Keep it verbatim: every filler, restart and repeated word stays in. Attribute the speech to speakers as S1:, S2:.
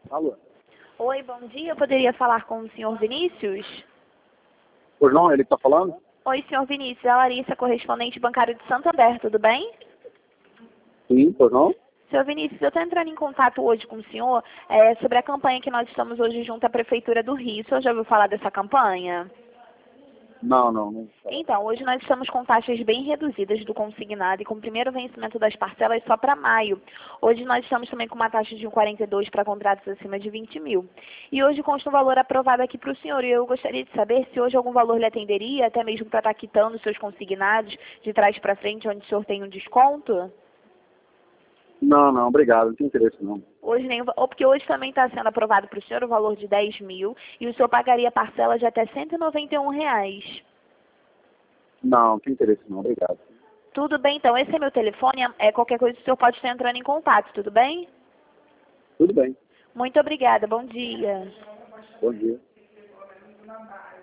S1: Alô?
S2: Oi, bom dia. Eu poderia falar com o senhor Vinícius?
S1: Pois não, ele que tá falando?
S2: Oi, senhor Vinícius. É a Larissa, correspondente bancário de Santander, tudo bem?
S1: Sim, pois não?
S2: Senhor Vinícius, eu estou entrando em contato hoje com o senhor é, sobre a campanha que nós estamos hoje junto à Prefeitura do Rio. O senhor já ouviu falar dessa campanha?
S1: Não, não, não.
S2: Então, hoje nós estamos com taxas bem reduzidas do consignado e com o primeiro vencimento das parcelas só para maio. Hoje nós estamos também com uma taxa de um vírgula quarenta e dois para contratos acima de vinte mil. E hoje consta um valor aprovado aqui para o senhor. E eu gostaria de saber se hoje algum valor lhe atenderia, até mesmo para estar quitando os seus consignados de trás para frente, onde o senhor tem um desconto?
S1: Não, não, obrigado, não tem interesse não.
S2: Hoje nem, ou porque hoje também está sendo aprovado para o senhor o valor de dez mil e o senhor pagaria parcela de até cento e noventa e um reais.
S1: Não, não tem interesse não, obrigado.
S2: Tudo bem, então. Esse é meu telefone. É qualquer coisa o senhor pode estar entrando em contato, tudo bem?
S1: Tudo bem.
S2: Muito obrigada. Bom dia.
S1: Bom dia.